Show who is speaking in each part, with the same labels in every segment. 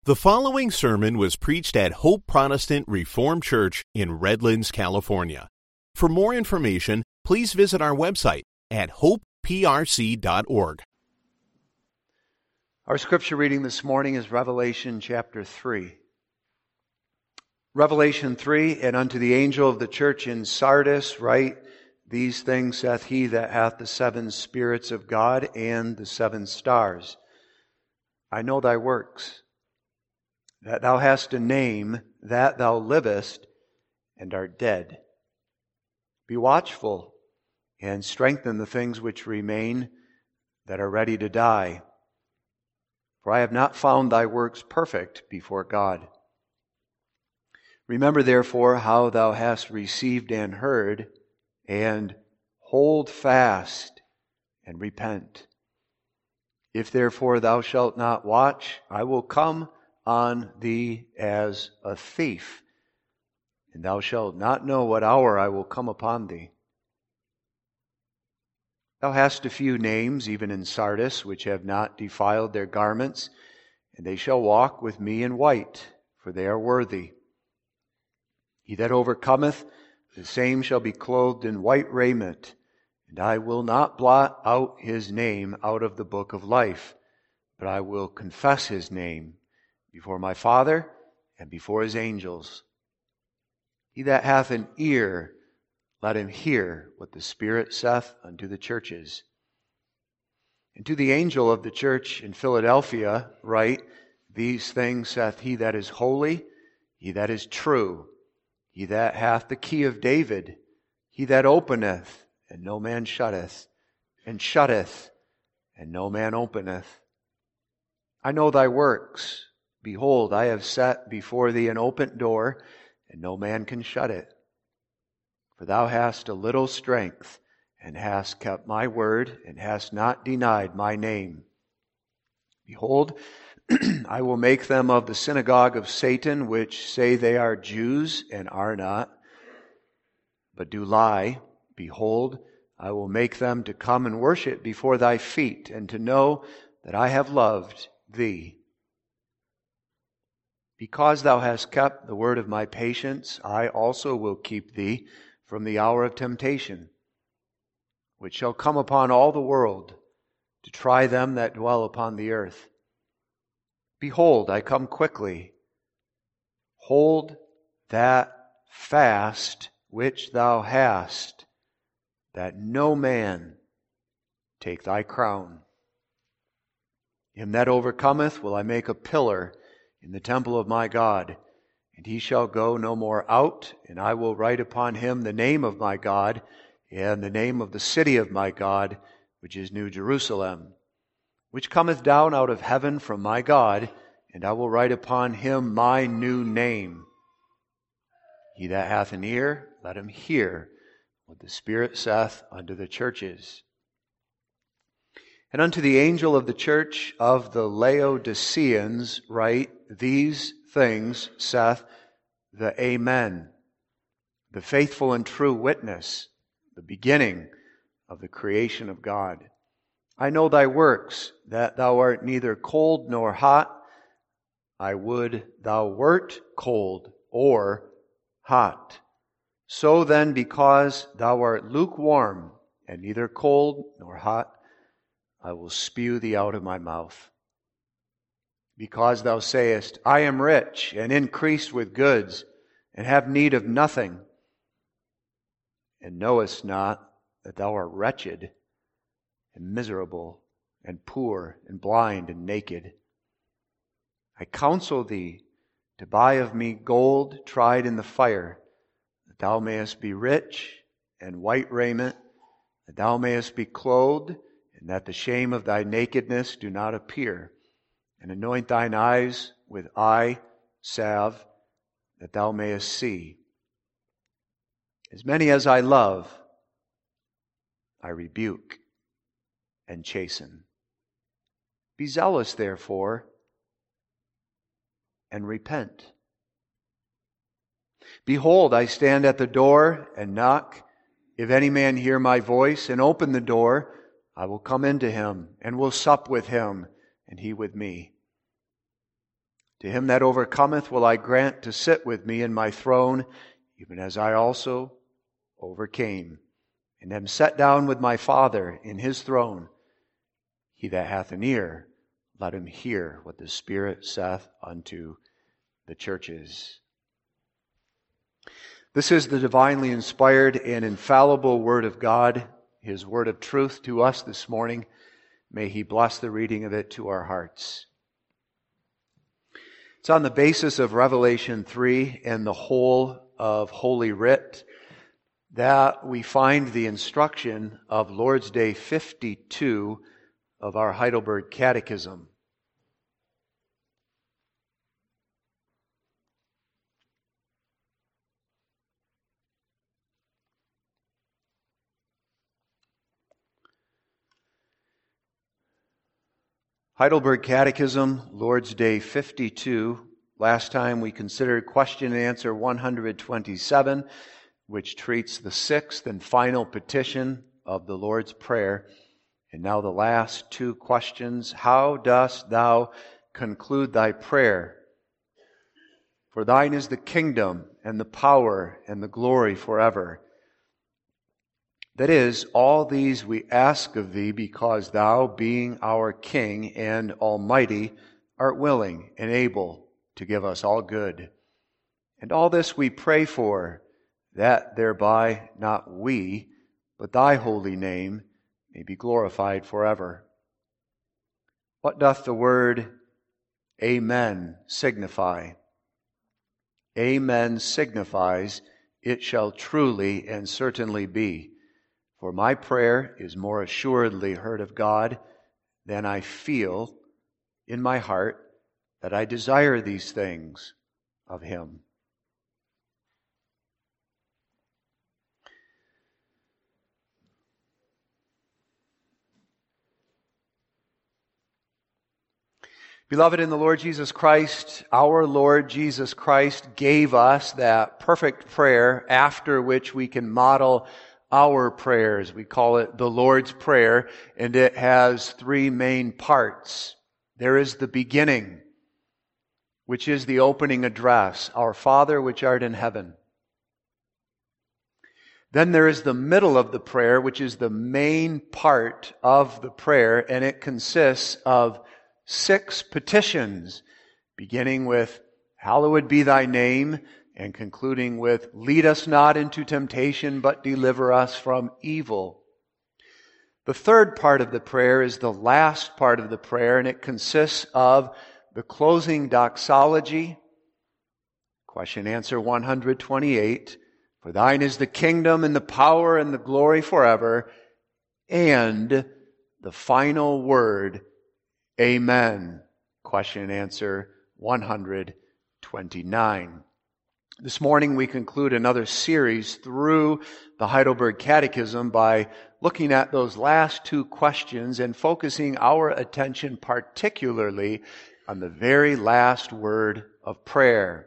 Speaker 1: The following sermon was preached at Hope Protestant Reformed Church in Redlands, California. For more information, please visit our website at hopeprc.org.
Speaker 2: Our scripture reading this morning is Revelation chapter 3. Revelation 3, and unto the angel of the church in Sardis write, These things saith he that hath the 7 spirits of God and the 7 stars. I know thy works, that thou hast a name, that thou livest, and art dead. Be watchful, and strengthen the things which remain, that are ready to die. For I have not found thy works perfect before God. Remember therefore how thou hast received and heard, and hold fast and repent. If therefore thou shalt not watch, I will come on thee as a thief, and thou shalt not know what hour I will come upon thee. Thou hast a few names, even in Sardis, which have not defiled their garments, and they shall walk with me in white, for they are worthy. He that overcometh, the same shall be clothed in white raiment, and I will not blot out his name out of the book of life, but I will confess his name before my Father and before his angels. He that hath an ear, let him hear what the Spirit saith unto the churches. And to the angel of the church in Philadelphia write, These things saith he that is holy, he that is true, he that hath the key of David, he that openeth, and no man shutteth, and shutteth, and no man openeth. I know thy works. Behold, I have set before thee an open door, and no man can shut it. For thou hast a little strength, and hast kept my word, and hast not denied my name. Behold, I will make them of the synagogue of Satan, which say they are Jews, and are not, but do lie. Behold, I will make them to come and worship before thy feet, and to know that I have loved thee. Because thou hast kept the word of my patience, I also will keep thee from the hour of temptation, which shall come upon all the world, to try them that dwell upon the earth. Behold, I come quickly. Hold that fast which thou hast, that no man take thy crown. Him that overcometh will I make a pillar in the temple of my God, and he shall go no more out, and I will write upon him the name of my God, and the name of the city of my God, which is New Jerusalem, which cometh down out of heaven from my God, and I will write upon him my new name. He that hath an ear, let him hear what the Spirit saith unto the churches. And unto the angel of the church of the Laodiceans write, These things saith the Amen, the faithful and true witness, the beginning of the creation of God. I know thy works, that thou art neither cold nor hot. I would thou wert cold or hot. So then, because thou art lukewarm, and neither cold nor hot, I will spew thee out of my mouth. Because thou sayest, I am rich, and increased with goods, and have need of nothing, and knowest not that thou art wretched, and miserable, and poor, and blind, and naked. I counsel thee to buy of me gold tried in the fire, that thou mayest be rich, and white raiment, that thou mayest be clothed, and that the shame of thy nakedness do not appear. And anoint thine eyes with eye salve, that thou mayest see. As many as I love, I rebuke and chasten. Be zealous, therefore, and repent. Behold, I stand at the door and knock. If any man hear my voice and open the door, I will come into him and will sup with him, and he with me. To him that overcometh will I grant to sit with me in my throne, even as I also overcame, and am set down with my Father in his throne. He that hath an ear, let him hear what the Spirit saith unto the churches. This is the divinely inspired and infallible Word of God, His Word of truth to us this morning. May He bless the reading of it to our hearts. It's on the basis of Revelation 3 and the whole of Holy Writ that we find the instruction of Lord's Day 52 of our Heidelberg Catechism. Heidelberg Catechism, Lord's Day 52. Last time we considered question and answer 127, which treats the sixth and final petition of the Lord's Prayer. And now the last two questions. How dost thou conclude thy prayer? For thine is the kingdom and the power and the glory forever. That is, all these we ask of thee because thou, being our King and Almighty, art willing and able to give us all good. And all this we pray for, that thereby not we, but thy holy name may be glorified forever. What doth the word Amen signify? Amen signifies, it shall truly and certainly be. For my prayer is more assuredly heard of God than I feel in my heart that I desire these things of Him. Beloved in the Lord Jesus Christ, our Lord Jesus Christ gave us that perfect prayer after which we can model our prayers. We call it the Lord's Prayer, and it has three main parts. There is the beginning, which is the opening address, Our Father which art in heaven. Then there is the middle of the prayer, which is the main part of the prayer, and it consists of 6 petitions, beginning with, Hallowed be thy name, and concluding with, Lead us not into temptation, but deliver us from evil. The third part of the prayer is the last part of the prayer, and it consists of the closing doxology, question answer 128, For thine is the kingdom and the power and the glory forever, and the final word, Amen, question and answer 129. This morning we conclude another series through the Heidelberg Catechism by looking at those last 2 questions and focusing our attention particularly on the very last word of prayer.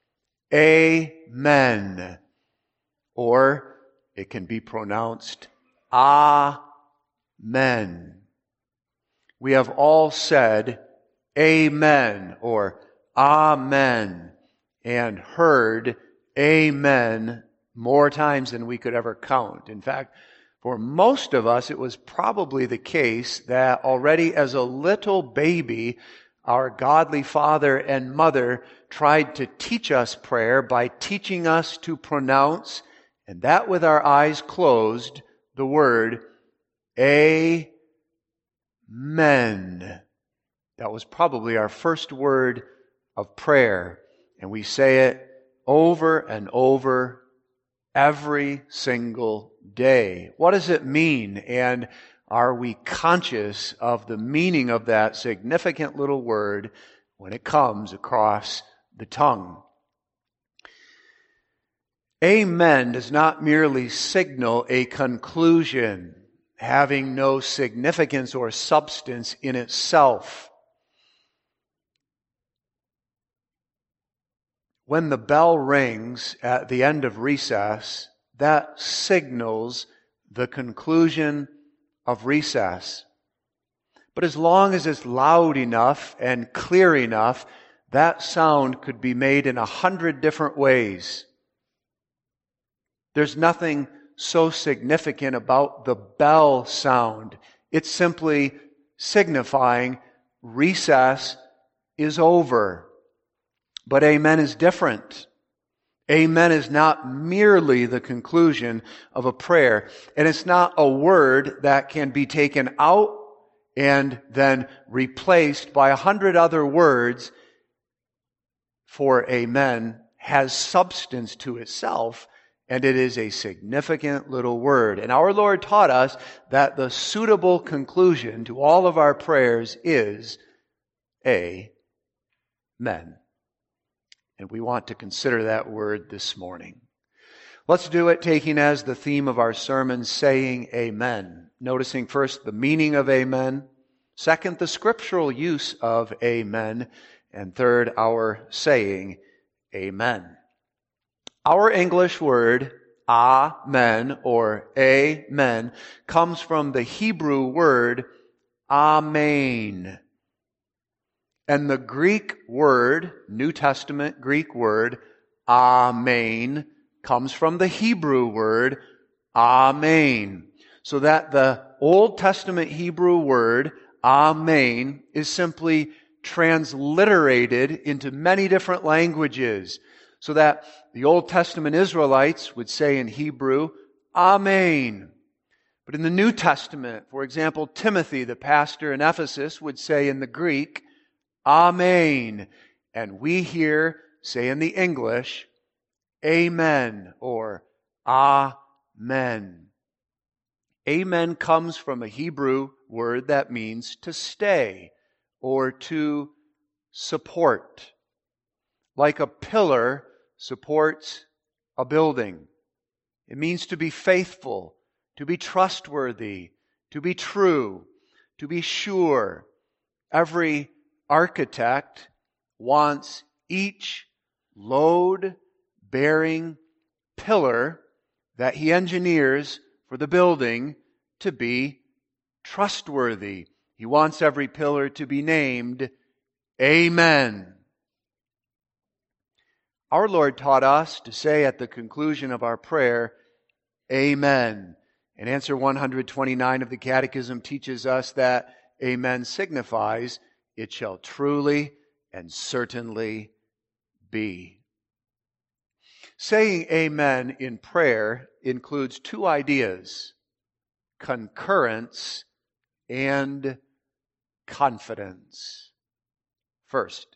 Speaker 2: Amen. Or it can be pronounced Amen. We have all said Amen or Amen and heard Amen more times than we could ever count. In fact, for most of us, it was probably the case that already as a little baby, our godly father and mother tried to teach us prayer by teaching us to pronounce, and that with our eyes closed, the word Amen. That was probably our first word of prayer. And we say it over and over every single day. What does it mean? And are we conscious of the meaning of that significant little word when it comes across the tongue? Amen does not merely signal a conclusion having no significance or substance in itself. When the bell rings at the end of recess, that signals the conclusion of recess. But as long as it's loud enough and clear enough, that sound could be made in 100 different ways. There's nothing so significant about the bell sound. It's simply signifying recess is over. But amen is different. Amen is not merely the conclusion of a prayer. And it's not a word that can be taken out and then replaced by 100 other words. For amen has substance to itself, and it is a significant little word. And our Lord taught us that the suitable conclusion to all of our prayers is amen. And we want to consider that word this morning. Let's do it taking as the theme of our sermon, saying amen. Noticing first the meaning of amen. Second, the scriptural use of amen. And third, our saying amen. Our English word, amen, or amen, comes from the Hebrew word amen. And the Greek word, New Testament Greek word, amen, comes from the Hebrew word amen. So that the Old Testament Hebrew word amen is simply transliterated into many different languages. So that the Old Testament Israelites would say in Hebrew, amen. But in the New Testament, for example, Timothy, the pastor in Ephesus, would say in the Greek, amen. And we here say in the English, amen, or amen. Amen comes from a Hebrew word that means to stay or to support. Like a pillar supports a building. It means to be faithful, to be trustworthy, to be true, to be sure. Every architect wants each load-bearing pillar that he engineers for the building to be trustworthy. He wants every pillar to be named Amen. Our Lord taught us to say at the conclusion of our prayer, Amen. And answer 129 of the Catechism teaches us that Amen signifies it shall truly and certainly be. Saying Amen in prayer includes two ideas, concurrence and confidence. First,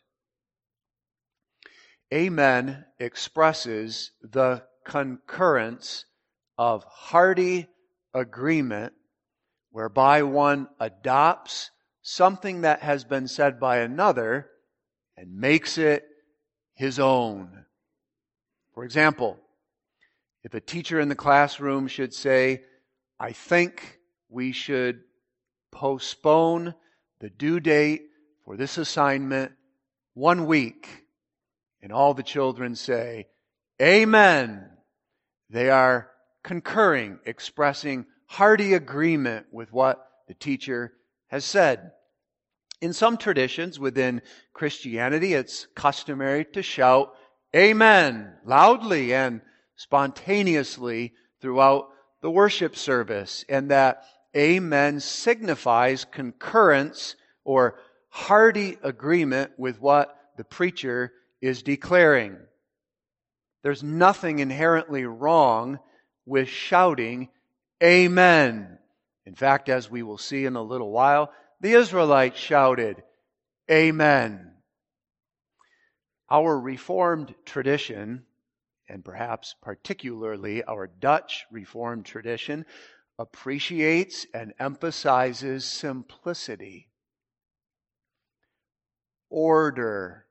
Speaker 2: Amen expresses the concurrence of hearty agreement whereby one adopts something that has been said by another and makes it his own. For example, if a teacher in the classroom should say, I think we should postpone the due date for this assignment 1 week, and all the children say, Amen. They are concurring, expressing hearty agreement with what the teacher has said. In some traditions within Christianity, it's customary to shout Amen loudly and spontaneously throughout the worship service, and that Amen signifies concurrence or hearty agreement with what the preacher is declaring. There's nothing inherently wrong with shouting Amen. In fact, as we will see in a little while, the Israelites shouted Amen. Our Reformed tradition, and perhaps particularly our Dutch Reformed tradition, appreciates and emphasizes simplicity, order,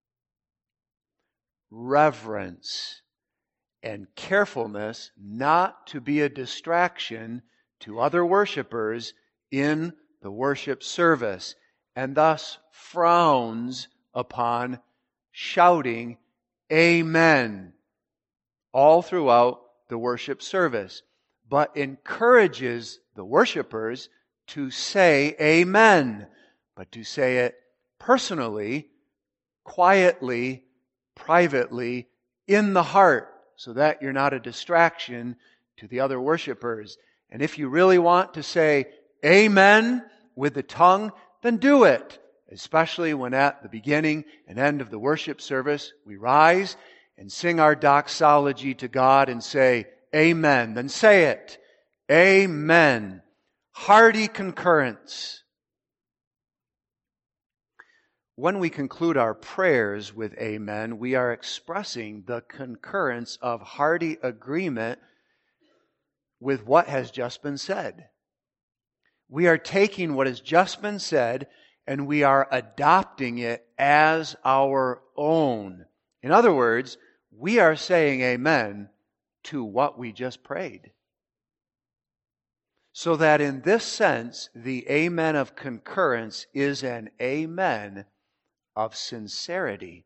Speaker 2: reverence, and carefulness not to be a distraction to other worshipers in the worship service, and thus frowns upon shouting Amen all throughout the worship service, but encourages the worshipers to say Amen, but to say it personally, quietly, privately, in the heart, so that you're not a distraction to the other worshipers. And if you really want to say amen with the tongue, then do it. Especially when at the beginning and end of the worship service, we rise and sing our doxology to God and say amen. Then say it. Amen. Hearty concurrence. When we conclude our prayers with amen, we are expressing the concurrence of hearty agreement with what has just been said. We are taking what has just been said and we are adopting it as our own. In other words, we are saying amen to what we just prayed. So that in this sense, the amen of concurrence is an amen of sincerity.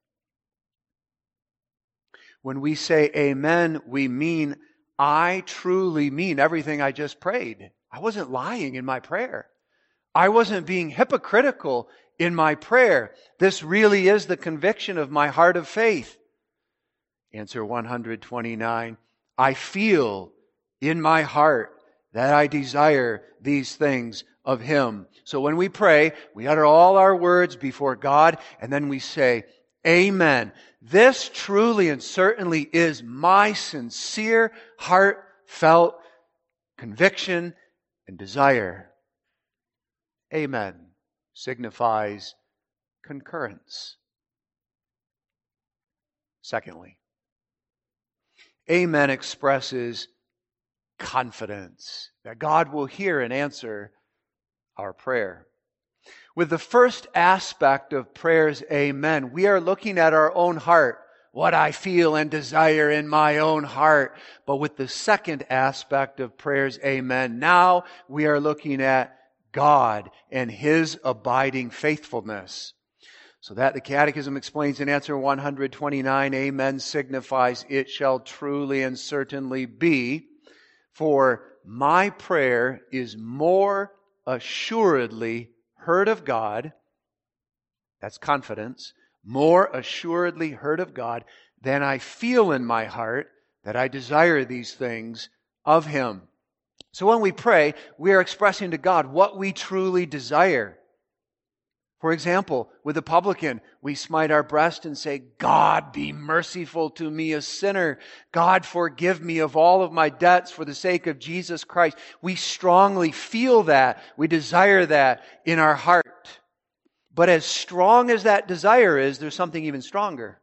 Speaker 2: When we say amen, we mean, I truly mean everything I just prayed. I wasn't lying in my prayer. I wasn't being hypocritical in my prayer. This really is the conviction of my heart of faith. Answer 129. I feel in my heart that I desire these things of Him. So when we pray, we utter all our words before God, and then we say, amen. This truly and certainly is my sincere, heartfelt conviction and desire. Amen signifies concurrence. Secondly, amen expresses confidence that God will hear and answer our prayer. With the first aspect of prayer's amen, we are looking at our own heart, what I feel and desire in my own heart. But with the second aspect of prayer's amen, now we are looking at God and His abiding faithfulness. So that the Catechism explains in answer 129, amen signifies it shall truly and certainly be, for my prayer is more assuredly heard of God, that's confidence, more assuredly heard of God than I feel in my heart that I desire these things of Him. So when we pray, we are expressing to God what we truly desire. For example, with the publican, we smite our breast and say, God, be merciful to me, a sinner. God, forgive me of all of my debts for the sake of Jesus Christ. We strongly feel that. We desire that in our heart. But as strong as that desire is, there's something even stronger.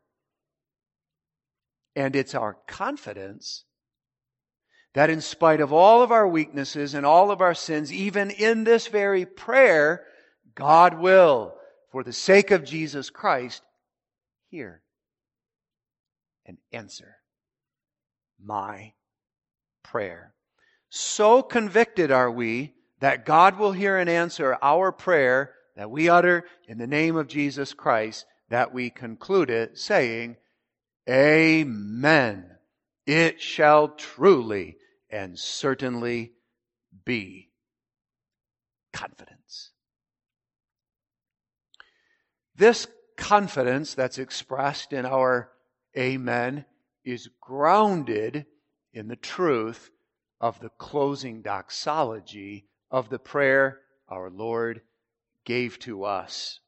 Speaker 2: And it's our confidence that in spite of all of our weaknesses and all of our sins, even in this very prayer, God will, for the sake of Jesus Christ, hear and answer my prayer. So convicted are we that God will hear and answer our prayer that we utter in the name of Jesus Christ, that we conclude it saying, Amen. It shall truly and certainly be. Confidence. This confidence that's expressed in our amen is grounded in the truth of the closing doxology of the prayer our Lord gave to us.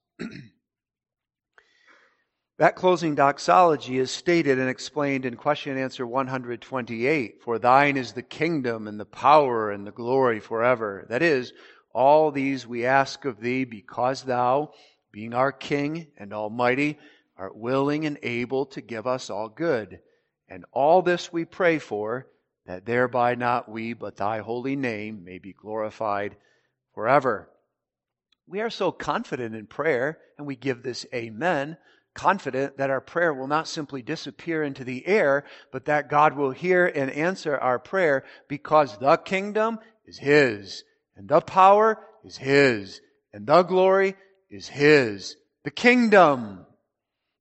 Speaker 2: That closing doxology is stated and explained in question and answer 128. For thine is the kingdom and the power and the glory forever. That is, all these we ask of thee because thou, being our King and Almighty, art willing and able to give us all good. And all this we pray for, that thereby not we, but thy holy name may be glorified forever. We are so confident in prayer, and we give this amen, confident that our prayer will not simply disappear into the air, but that God will hear and answer our prayer because the kingdom is His, and the power is His, and the glory is His. The kingdom,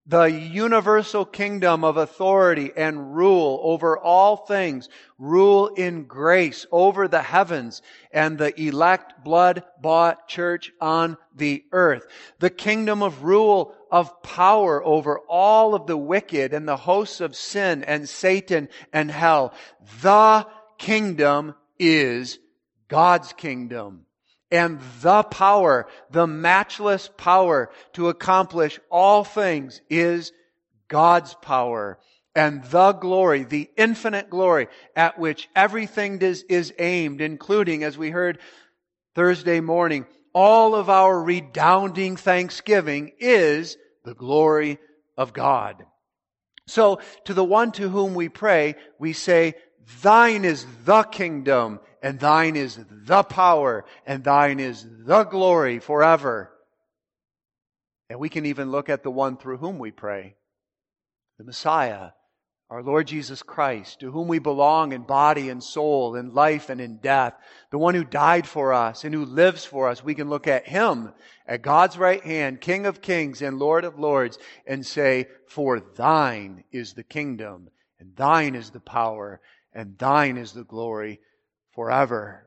Speaker 2: the universal kingdom of authority and rule over all things, rule in grace over the heavens and the elect blood-bought church on the earth. The kingdom of rule of power over all of the wicked and the hosts of sin and Satan and hell. The kingdom is God's kingdom. And the power, the matchless power to accomplish all things is God's power. And the glory, the infinite glory at which everything is aimed, including, as we heard Thursday morning, all of our redounding thanksgiving is the glory of God. So, to the one to whom we pray, we say, Thine is the kingdom, and Thine is the power, and Thine is the glory forever. And we can even look at the one through whom we pray, the Messiah, our Lord Jesus Christ, to whom we belong in body and soul, in life and in death, the one who died for us and who lives for us. We can look at Him at God's right hand, King of kings and Lord of lords, and say, For Thine is the kingdom, and Thine is the power, and Thine is the glory forever.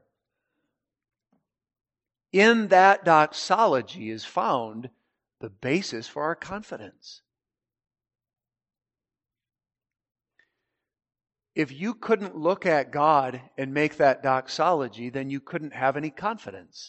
Speaker 2: In that doxology is found the basis for our confidence. If you couldn't look at God and make that doxology, then you couldn't have any confidence.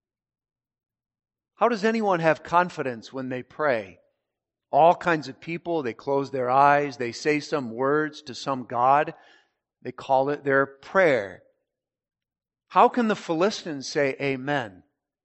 Speaker 2: How does anyone have confidence when they pray? All kinds of people, they close their eyes, they say some words to some God. They call it their prayer. How can the Philistines say amen?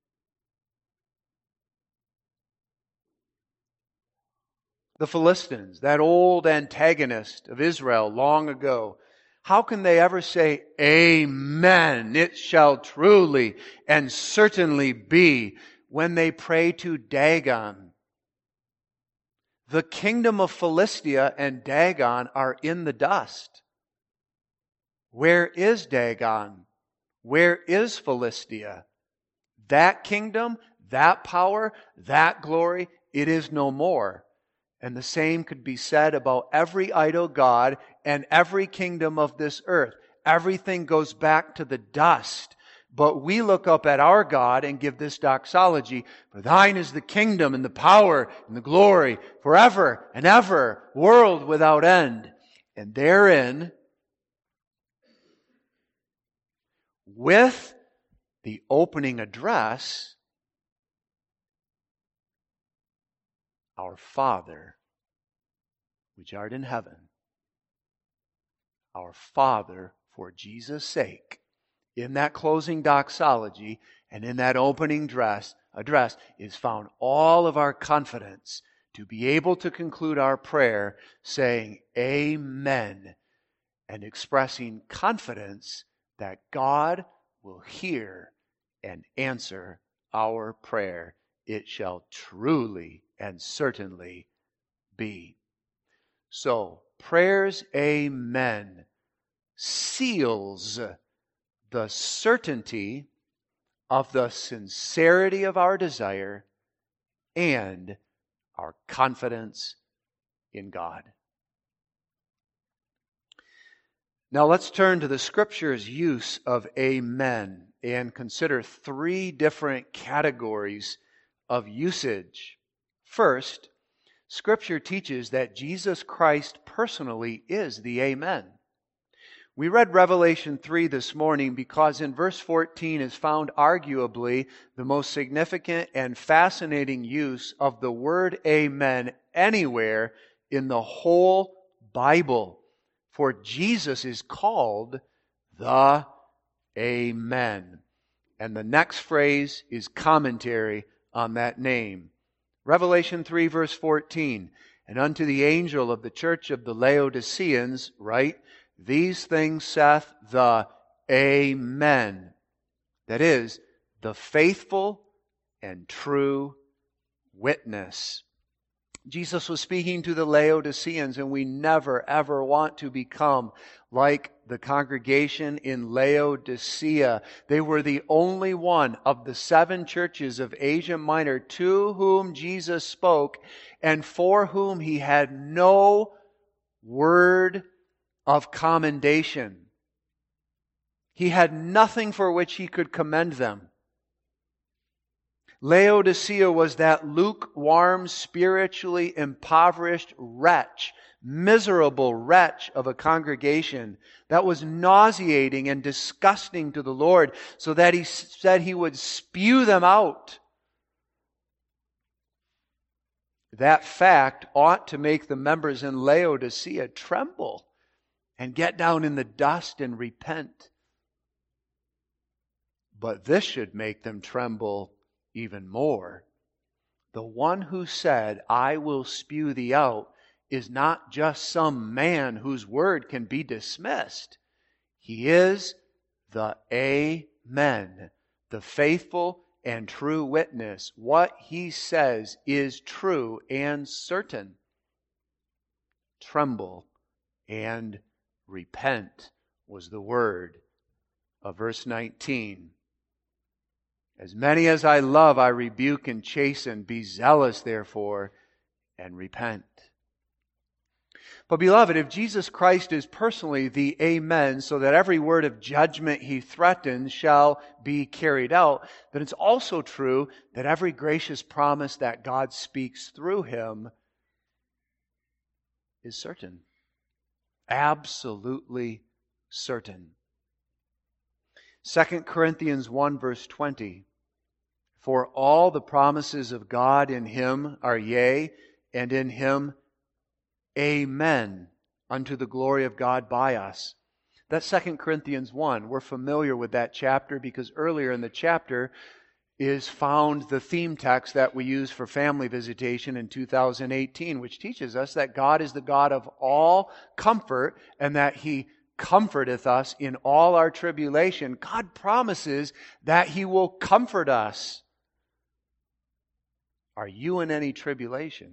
Speaker 2: The Philistines, that old antagonist of Israel long ago, how can they ever say, Amen, it shall truly and certainly be, when they pray to Dagon? The kingdom of Philistia and Dagon are in the dust. Where is Dagon? Where is Philistia? That kingdom, that power, that glory, it is no more. And the same could be said about every idol god and every kingdom of this earth. Everything goes back to the dust. But we look up at our God and give this doxology, For Thine is the kingdom and the power and the glory forever and ever, world without end. And therein, with the opening address, Our Father, which art in heaven. Our Father, for Jesus' sake. In that closing doxology and in that opening address is found all of our confidence to be able to conclude our prayer saying Amen and expressing confidence that God will hear and answer our prayer. It shall truly and certainly be. So, prayer's amen seals the certainty of the sincerity of our desire and our confidence in God. Now let's turn to the Scripture's use of amen and consider three different categories of usage. First, Scripture teaches that Jesus Christ personally is the amen. We read Revelation 3 this morning because in verse 14 is found arguably the most significant and fascinating use of the word amen anywhere in the whole Bible. For Jesus is called the Amen. And the next phrase is commentary on that name. Revelation 3 verse 14, And unto the angel of the church of the Laodiceans write, These things saith the Amen. That is, the faithful and true witness. Jesus was speaking to the Laodiceans, and we never ever want to become like the congregation in Laodicea. They were the only one of the 7 churches of Asia Minor to whom Jesus spoke and for whom he had no word of commendation. He had nothing for which he could commend them. Laodicea was that lukewarm, spiritually impoverished wretch, miserable wretch of a congregation that was nauseating and disgusting to the Lord, so that he said he would spew them out. That fact ought to make the members in Laodicea tremble and get down in the dust and repent. But this should make them tremble even more. The one who said, "I will spew thee out," is not just some man whose word can be dismissed. He is the Amen, the faithful and true witness. What he says is true and certain. Tremble and repent was the word of verse 19. As many as I love, I rebuke and chasten. Be zealous, therefore, and repent. But beloved, if Jesus Christ is personally the Amen, so that every word of judgment he threatens shall be carried out, then it's also true that every gracious promise that God speaks through him is certain. Absolutely certain. 2 Corinthians 1 verse 20. For all the promises of God in him are yea, and in him amen, unto the glory of God by us. That's 2 Corinthians 1. We're familiar with that chapter because earlier in the chapter is found the theme text that we use for family visitation in 2018, which teaches us that God is the God of all comfort and that He comforteth us in all our tribulation. God promises that He will comfort us. Are you in any tribulation?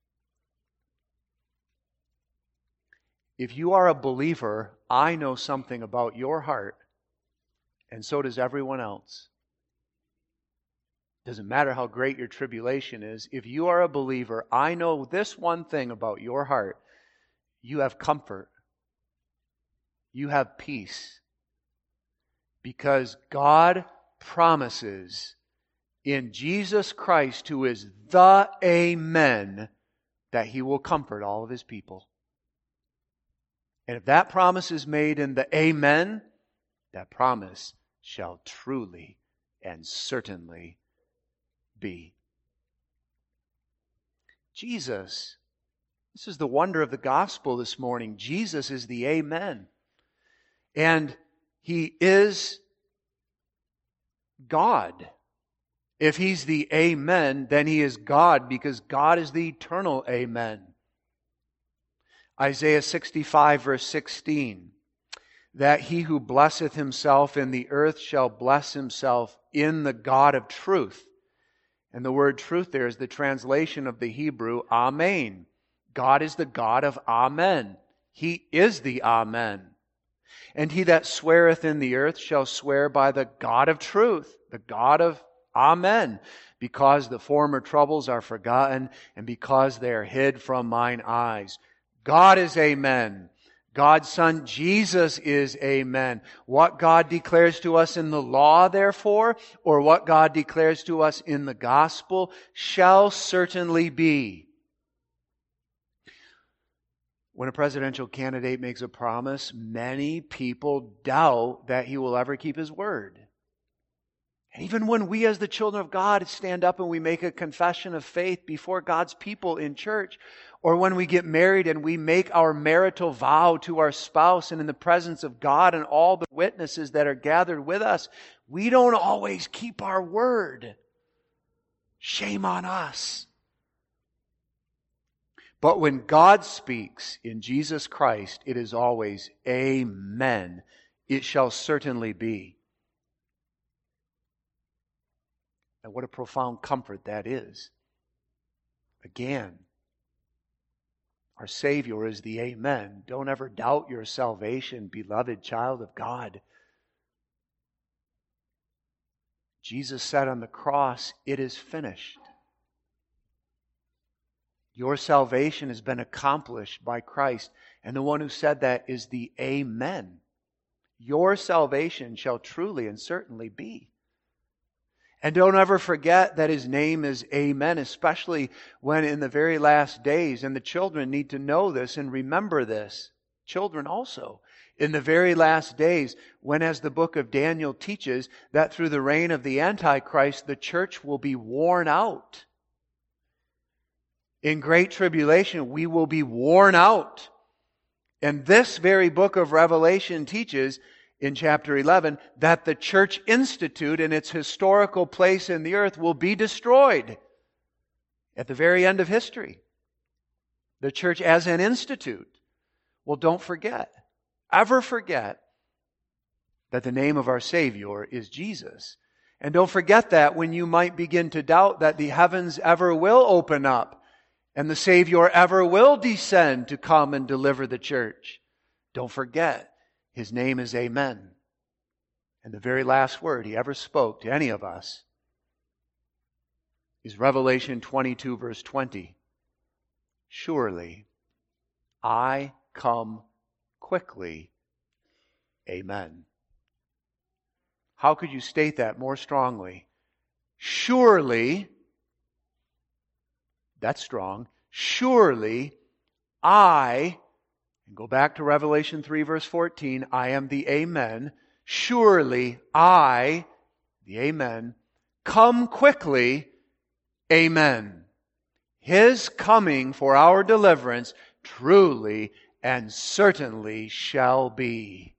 Speaker 2: If you are a believer, I know something about your heart, and so does everyone else. Doesn't matter how great your tribulation is. If you are a believer, I know this one thing about your heart. You have comfort. You have peace. Because God promises in Jesus Christ, who is the Amen, that He will comfort all of His people. And if that promise is made in the Amen, that promise shall truly and certainly be. Jesus, this is the wonder of the gospel this morning. Jesus is the Amen. And He is God. If He's the Amen, then He is God, because God is the eternal Amen. Isaiah 65 verse 16, that he who blesseth himself in the earth shall bless himself in the God of truth. And the word truth there is the translation of the Hebrew Amen. God is the God of Amen. He is the Amen. And he that sweareth in the earth shall swear by the God of truth, the God of Amen, because the former troubles are forgotten, and because they are hid from mine eyes. God is Amen. God's Son Jesus is Amen. What God declares to us in the law, therefore, or what God declares to us in the gospel, shall certainly be. When a presidential candidate makes a promise, many people doubt that he will ever keep his word. And even when we as the children of God stand up and we make a confession of faith before God's people in church, or when we get married and we make our marital vow to our spouse and in the presence of God and all the witnesses that are gathered with us, we don't always keep our word. Shame on us. But when God speaks in Jesus Christ, it is always Amen. It shall certainly be. And what a profound comfort that is. Again, Our Savior is the Amen. Don't ever doubt your salvation, beloved child of God. Jesus said on the cross, "It is finished." Your salvation has been accomplished by Christ. And the one who said that is the Amen. Your salvation shall truly and certainly be. And don't ever forget that His name is Amen, especially when in the very last days, and the children need to know this and remember this. Children also. In the very last days, when, as the book of Daniel teaches, that through the reign of the Antichrist, the church will be worn out. In great tribulation, we will be worn out. And this very book of Revelation teaches in chapter 11 that the church institute and its historical place in the earth will be destroyed at the very end of history. The church as an institute. Well, don't forget, ever forget, that the name of our Savior is Jesus. And don't forget that when you might begin to doubt that the heavens ever will open up and the Savior ever will descend to come and deliver the church. Don't forget, His name is Amen. And the very last word He ever spoke to any of us is Revelation 22, verse 20. Surely, I come quickly. Amen. How could you state that more strongly? Surely, that's strong. Surely, and go back to Revelation 3, verse 14, I am the Amen. Surely, the Amen, come quickly. Amen. His coming for our deliverance truly and certainly shall be.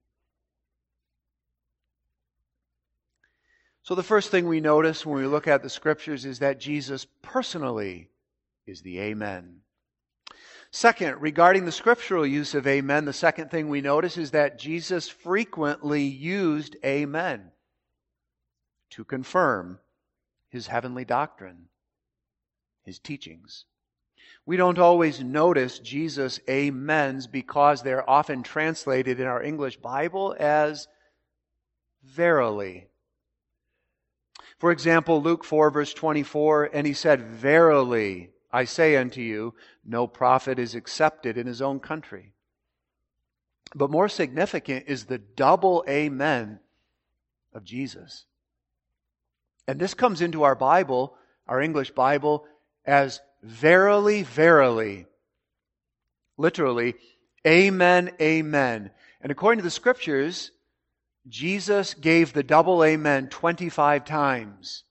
Speaker 2: So the first thing we notice when we look at the Scriptures is that Jesus personally is the Amen. Second, regarding the scriptural use of Amen, the second thing we notice is that Jesus frequently used Amen to confirm His heavenly doctrine, His teachings. We don't always notice Jesus' Amens because they're often translated in our English Bible as verily. For example, Luke 4, verse 24, and He said, "Verily, I say unto you, no prophet is accepted in his own country." But more significant is the double Amen of Jesus. And this comes into our Bible, our English Bible, as verily, verily. Literally, Amen, Amen. And according to the Scriptures, Jesus gave the double Amen 25 times.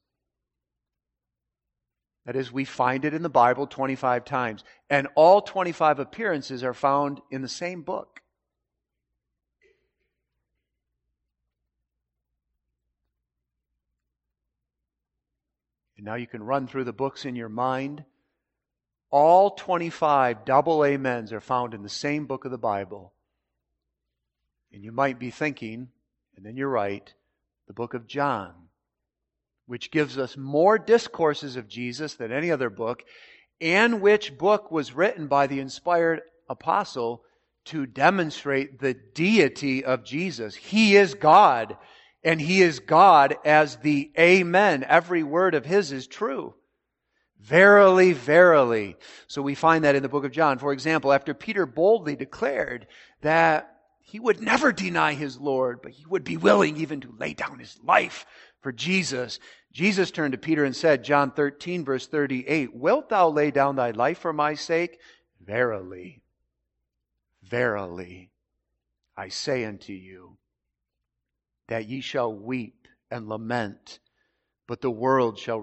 Speaker 2: That is, we find it in the Bible 25 times. And all 25 appearances are found in the same book. And now you can run through the books in your mind. All 25 double amens are found in the same book of the Bible. And you might be thinking, and then you're right, the book of John, which gives us more discourses of Jesus than any other book, and which book was written by the inspired apostle to demonstrate the deity of Jesus. He is God, and He is God as the Amen. Every word of His is true. Verily, verily. So we find that in the book of John. For example, after Peter boldly declared that he would never deny his Lord, but he would be willing even to lay down his life for Jesus, Jesus turned to Peter and said, John 13, verse 38, "Wilt thou lay down thy life for my sake? Verily, verily, I say unto you, that ye shall weep and lament, but the world shall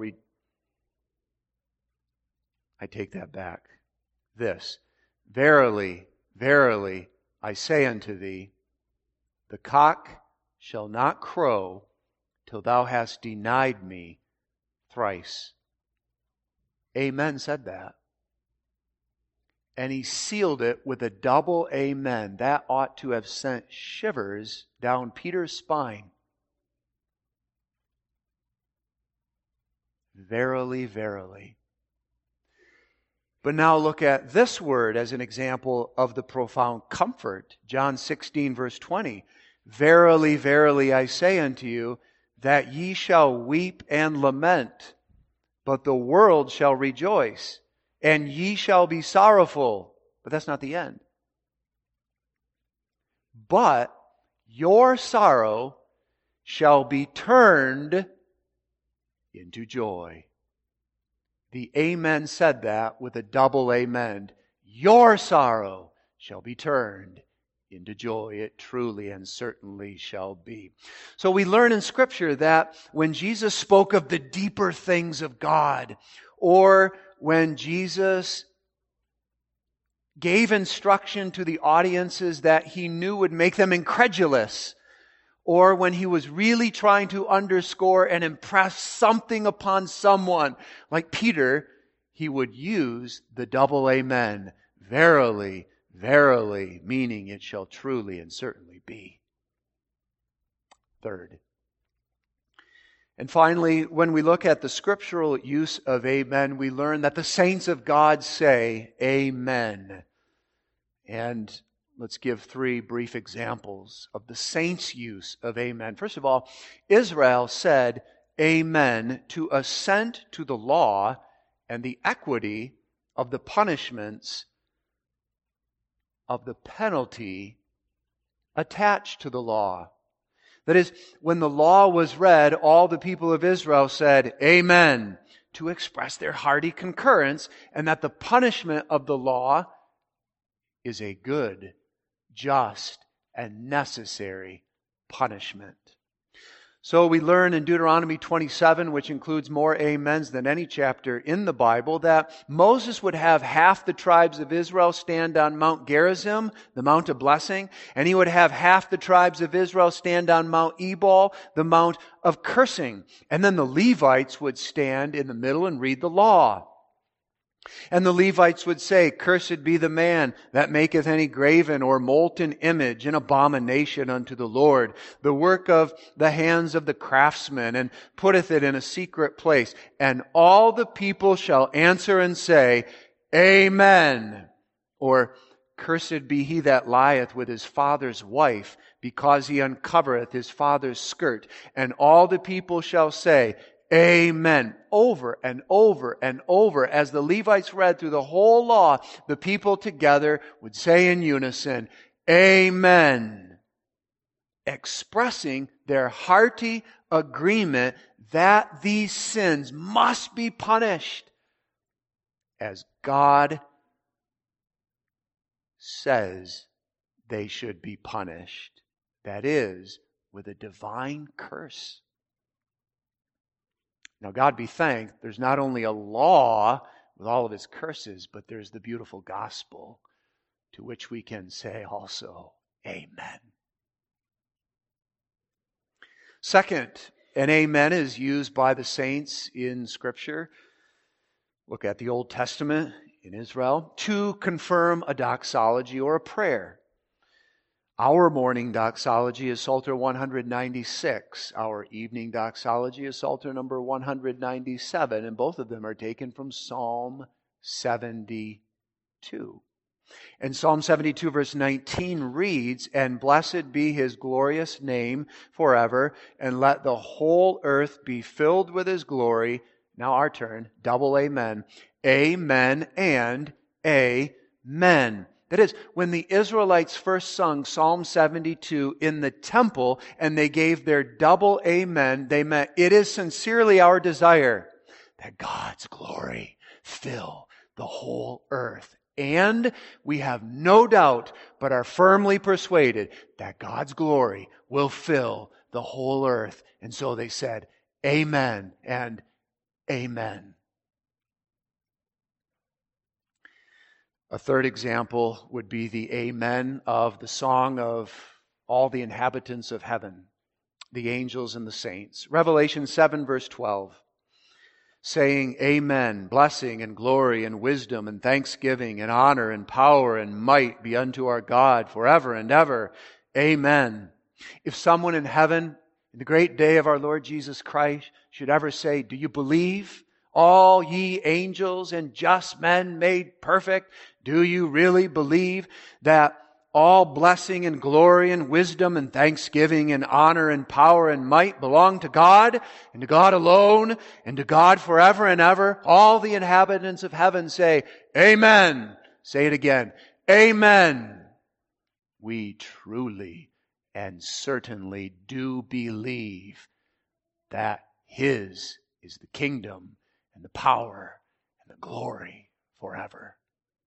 Speaker 2: I take that back. This, verily, verily, I say unto thee, the cock shall not crow till thou hast denied me thrice." Amen said that. And He sealed it with a double amen. That ought to have sent shivers down Peter's spine. Verily, verily. But now look at this word as an example of the profound comfort. John 16, verse 20. Verily, verily, I say unto you, that ye shall weep and lament, but the world shall rejoice, and ye shall be sorrowful. But that's not the end. But your sorrow shall be turned into joy. The Amen said that with a double amen. Your sorrow shall be turned into joy. It truly and certainly shall be. So we learn in Scripture that when Jesus spoke of the deeper things of God, or when Jesus gave instruction to the audiences that he knew would make them incredulous, or when he was really trying to underscore and impress something upon someone, like Peter, he would use the double amen. Verily, verily, meaning it shall truly and certainly be. Third. And finally, when we look at the scriptural use of amen, we learn that the saints of God say amen. And let's give 3 brief examples of the saints' use of amen. First of all, Israel said amen to assent to the law and the equity of the punishments of the penalty attached to the law. That is, when the law was read, all the people of Israel said amen to express their hearty concurrence, and that the punishment of the law is a good, just, and necessary punishment. So we learn in Deuteronomy 27, which includes more amens than any chapter in the Bible, that Moses would have half the tribes of Israel stand on Mount Gerizim, the Mount of Blessing, and he would have half the tribes of Israel stand on Mount Ebal, the Mount of Cursing. And then the Levites would stand in the middle and read the law. And the Levites would say, Cursed be the man that maketh any graven or molten image, an abomination unto the Lord, the work of the hands of the craftsman, and putteth it in a secret place. And all the people shall answer and say, Amen. Or, Cursed be he that lieth with his father's wife, because he uncovereth his father's skirt. And all the people shall say, Amen. Over and over and over. As the Levites read through the whole law, the people together would say in unison, Amen. Expressing their hearty agreement that these sins must be punished as God says they should be punished. That is, with a divine curse. Now, God be thanked, there's not only a law with all of its curses, but there's the beautiful gospel to which we can say also, Amen. Second, an amen is used by the saints in Scripture. Look at the Old Testament in Israel to confirm a doxology or a prayer. Our morning doxology is Psalter 196. Our evening doxology is Psalter number 197. And both of them are taken from Psalm 72. And Psalm 72 verse 19 reads, And blessed be his glorious name forever, and let the whole earth be filled with his glory. Now our turn, double amen. Amen and amen. That is, when the Israelites first sung Psalm 72 in the temple and they gave their double amen, they meant, it is sincerely our desire that God's glory fill the whole earth. And we have no doubt, but are firmly persuaded that God's glory will fill the whole earth. And so they said, Amen and Amen. A third example would be the amen of the song of all the inhabitants of heaven, the angels and the saints. Revelation 7 verse 12, saying, Amen, blessing and glory and wisdom and thanksgiving and honor and power and might be unto our God forever and ever. Amen. If someone in heaven, in the great day of our Lord Jesus Christ, should ever say, Do you believe? all ye angels and just men made perfect? Do you really believe that all blessing and glory and wisdom and thanksgiving and honor and power and might belong to God and to God alone and to God forever and ever? All the inhabitants of heaven say, Amen. Say it again. Amen. We truly and certainly do believe that His is the kingdom and the power and the glory forever.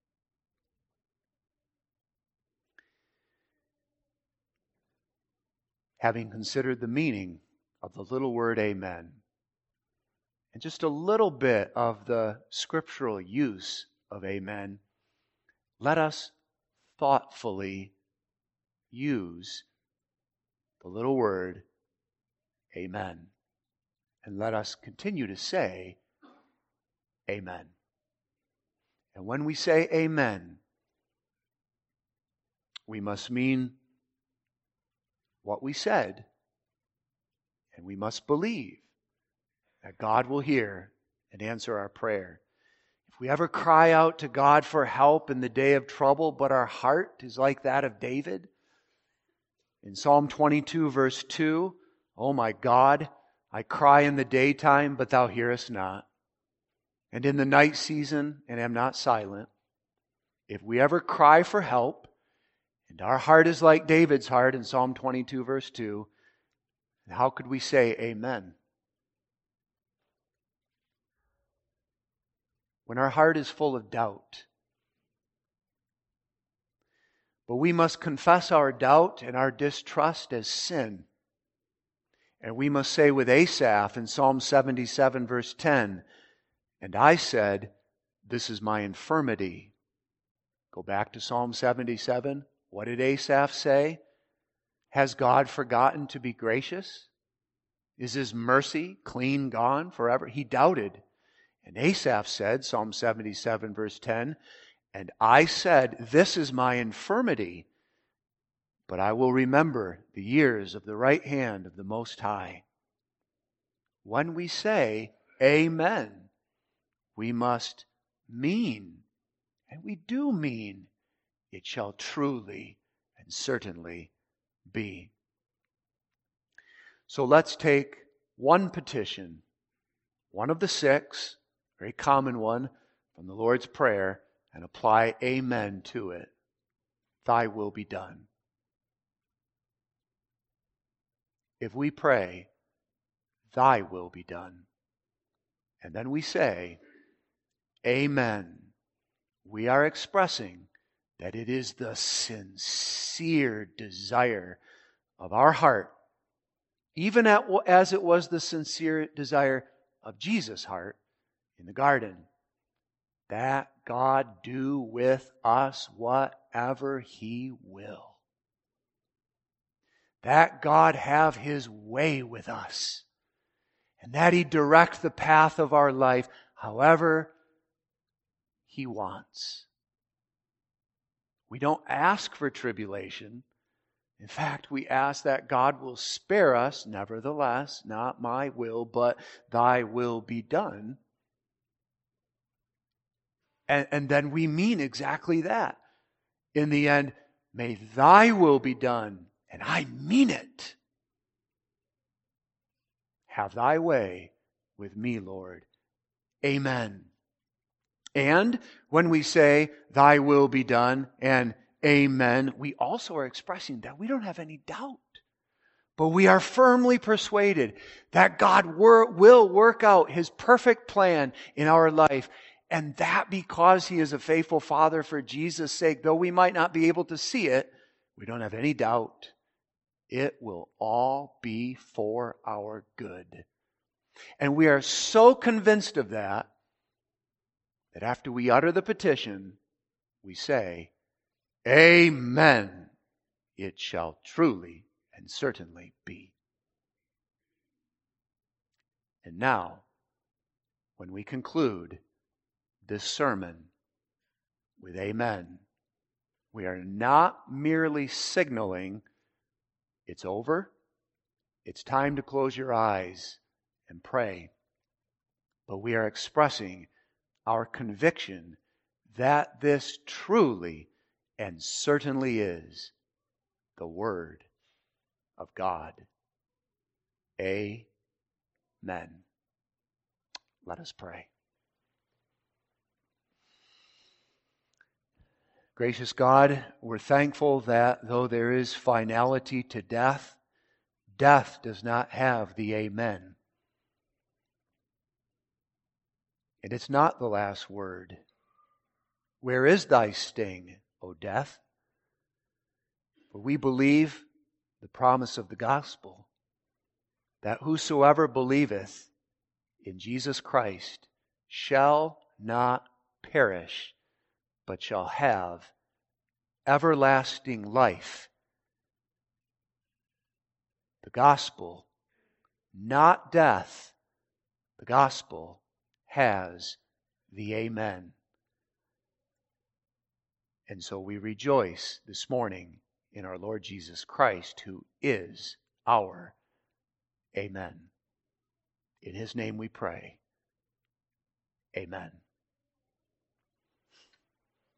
Speaker 2: Having considered the meaning of the little word amen, and just a little bit of the scriptural use of amen, let us thoughtfully use the little word amen. And let us continue to say amen. And when we say amen, we must mean what we said, and we must believe that God will hear and answer our prayer. If we ever cry out to God for help in the day of trouble, but our heart is like that of David, in Psalm 22 verse 2, O my God, I cry in the daytime, but thou hearest not, and in the night season, and am not silent. If we ever cry for help, and our heart is like David's heart in Psalm 22 verse 2, how could we say amen? When our heart is full of doubt. But we must confess our doubt and our distrust as sin. And we must say with Asaph in Psalm 77 verse 10, and I said, this is my infirmity. Go back to Psalm 77. What did Asaph say? Has God forgotten to be gracious? Is His mercy clean gone forever? He doubted. And Asaph said, Psalm 77 verse 10, and I said, this is my infirmity, but I will remember the years of the right hand of the Most High. When we say amen, we must mean, and we do mean, it shall truly and certainly be. So let's take one petition, one of the 6, very common one from the Lord's Prayer, and apply amen to it. Thy will be done. If we pray, thy will be done, and then we say, amen, we are expressing that it is the sincere desire of our heart, even as it was the sincere desire of Jesus' heart in the garden, that God do with us whatever He will. That God have His way with us, and that He direct the path of our life however He wants. We don't ask for tribulation. In fact, we ask that God will spare us, nevertheless, not my will, but thy will be done. And then we mean exactly that. In the end, may thy will be done, and I mean it. Have thy way with me, Lord. Amen. And when we say, thy will be done, and amen, we also are expressing that we don't have any doubt. But we are firmly persuaded that God will work out His perfect plan in our life. And that because He is a faithful Father for Jesus' sake, though we might not be able to see it, we don't have any doubt. It will all be for our good. And we are so convinced of that after we utter the petition, we say, amen, it shall truly and certainly be. And now, when we conclude this sermon with amen, we are not merely signaling it's over, it's time to close your eyes and pray. but we are expressing our conviction that this truly and certainly is the Word of God. Amen. Let us pray. Gracious God, we're thankful that though there is finality to death, death does not have the amen. And it's not the last word. Where is thy sting, O death? For we believe the promise of the gospel, that whosoever believeth in Jesus Christ shall not perish, but shall have everlasting life. The gospel, not death, the gospel has the amen. And so we rejoice this morning in our Lord Jesus Christ, who is our amen. In His name we pray. Amen.